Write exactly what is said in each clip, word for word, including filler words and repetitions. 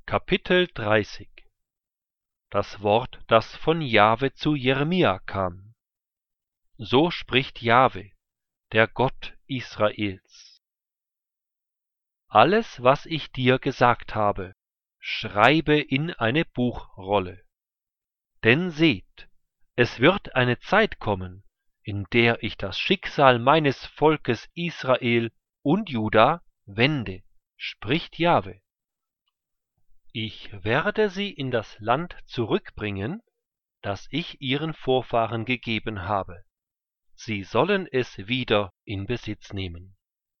Kapitel dreißig. Das Wort, das von Jahwe zu Jeremia kam. So spricht Jahwe, der Gott Israels. Alles, was ich dir gesagt habe, schreibe in eine Buchrolle. Denn seht, es wird eine Zeit kommen, in der ich das Schicksal meines Volkes Israel und Juda wende, spricht Jahwe. Ich werde sie in das Land zurückbringen, das ich ihren Vorfahren gegeben habe. Sie sollen es wieder in Besitz nehmen.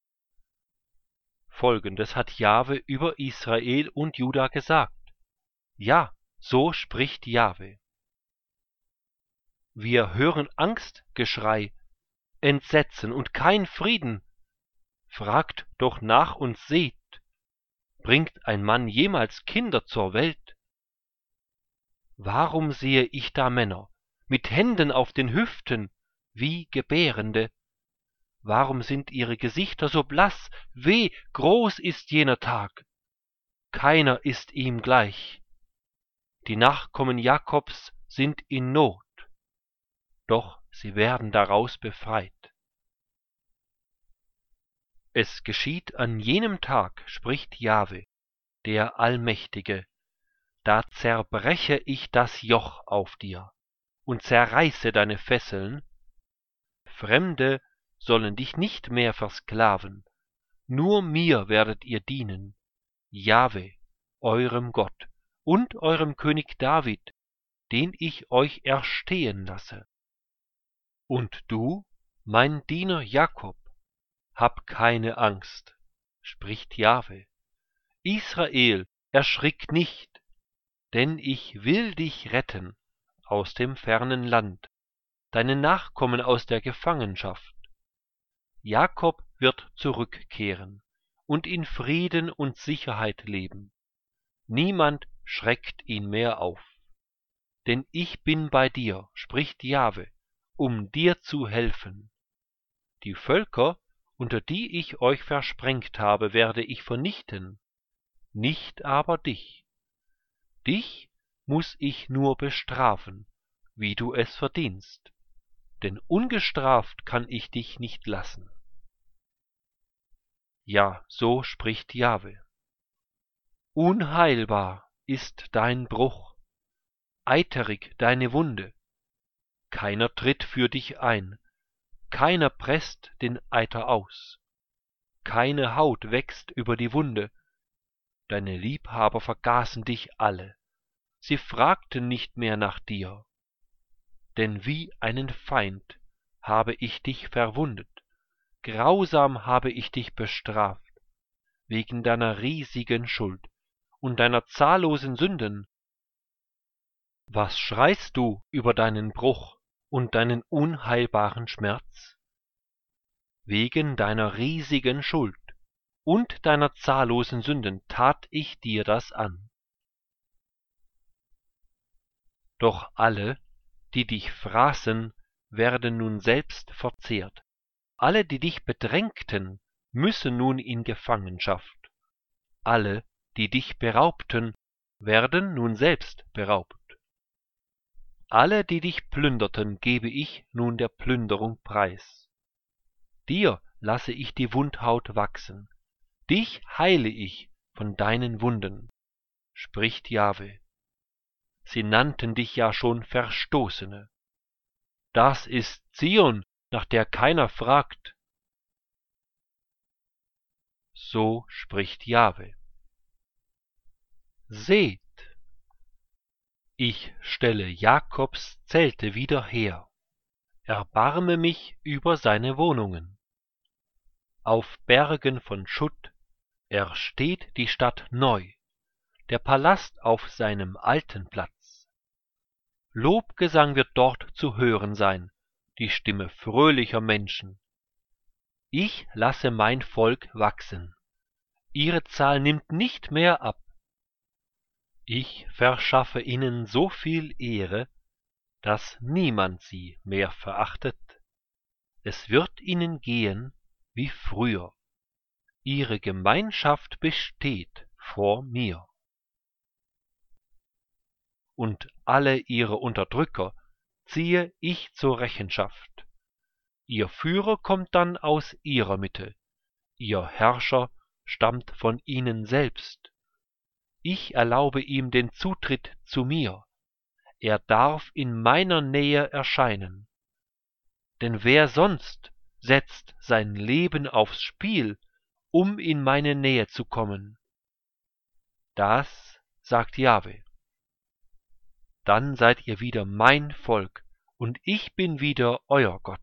Folgendes hat Jahwe über Israel und Juda gesagt. Ja, so spricht Jahwe. Wir hören Angstgeschrei, Entsetzen und kein Frieden. Fragt doch nach und seht, bringt ein Mann jemals Kinder zur Welt? Warum sehe ich da Männer, mit Händen auf den Hüften, wie Gebärende? Warum sind ihre Gesichter so blass? Weh, groß ist jener Tag. Keiner ist ihm gleich. Die Nachkommen Jakobs sind in Not, doch sie werden daraus befreit. Es geschieht an jenem Tag, spricht Jahwe, der Allmächtige, da zerbreche ich das Joch auf dir und zerreiße deine Fesseln. Fremde sollen dich nicht mehr versklaven, nur mir werdet ihr dienen, Jahwe, eurem Gott und eurem König David, den ich euch erstehen lasse. Und du, mein Diener Jakob, hab keine Angst, spricht Jahwe. Israel, erschrick nicht, denn ich will dich retten aus dem fernen Land, deine Nachkommen aus der Gefangenschaft. Jakob wird zurückkehren und in Frieden und Sicherheit leben. Niemand schreckt ihn mehr auf. Denn ich bin bei dir, spricht Jahwe, um dir zu helfen. Die Völker, unter die ich euch versprengt habe, werde ich vernichten, nicht aber dich. Dich muß ich nur bestrafen, wie du es verdienst, denn ungestraft kann ich dich nicht lassen. Ja, so spricht Jahwe. Unheilbar ist dein Bruch, eiterig deine Wunde. Keiner tritt für dich ein, keiner presst den Eiter aus. Keine Haut wächst über die Wunde. Deine Liebhaber vergaßen dich alle. Sie fragten nicht mehr nach dir. Denn wie einen Feind habe ich dich verwundet, grausam habe ich dich bestraft, wegen deiner riesigen Schuld und deiner zahllosen Sünden. Was schreist du über deinen Bruch und deinen unheilbaren Schmerz? Wegen deiner riesigen Schuld und deiner zahllosen Sünden tat ich dir das an. Doch alle, die dich fraßen, werden nun selbst verzehrt. Alle, die dich bedrängten, müssen nun in Gefangenschaft. Alle, die dich beraubten, werden nun selbst beraubt. Alle, die dich plünderten, gebe ich nun der Plünderung preis. Dir lasse ich die Wundhaut wachsen, dich heile ich von deinen Wunden, spricht Jahwe. Sie nannten dich ja schon Verstoßene. Das ist Zion, nach der keiner fragt. So spricht Jahwe. Seht, ich stelle Jakobs Zelte wieder her, erbarme mich über seine Wohnungen. Auf Bergen von Schutt ersteht die Stadt neu, der Palast auf seinem alten Platz. Lobgesang wird dort zu hören sein, die Stimme fröhlicher Menschen. Ich lasse mein Volk wachsen, ihre Zahl nimmt nicht mehr ab. Ich verschaffe ihnen so viel Ehre, dass niemand sie mehr verachtet. Es wird ihnen gehen wie früher. Ihre Gemeinschaft besteht vor mir. und alle ihre Unterdrücker ziehe ich zur Rechenschaft. Ihr Führer kommt dann aus ihrer Mitte, ihr Herrscher stammt von ihnen selbst. Ich erlaube ihm den Zutritt zu mir, er darf in meiner Nähe erscheinen. Denn wer sonst setzt sein Leben aufs Spiel, um in meine Nähe zu kommen? Das sagt Jahwe. Dann seid ihr wieder mein Volk, und ich bin wieder euer Gott.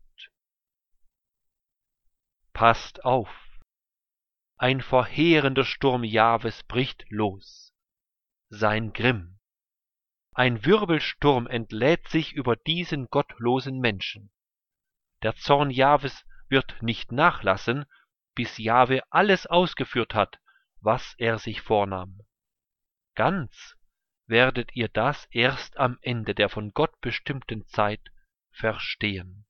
Passt auf! Ein verheerender Sturm Jahwes bricht los. Sein Grimm. Ein Wirbelsturm entlädt sich über diesen gottlosen Menschen. Der Zorn Jahwes wird nicht nachlassen, bis Jahwe alles ausgeführt hat, was er sich vornahm. Ganz werdet ihr das erst am Ende der von Gott bestimmten Zeit verstehen.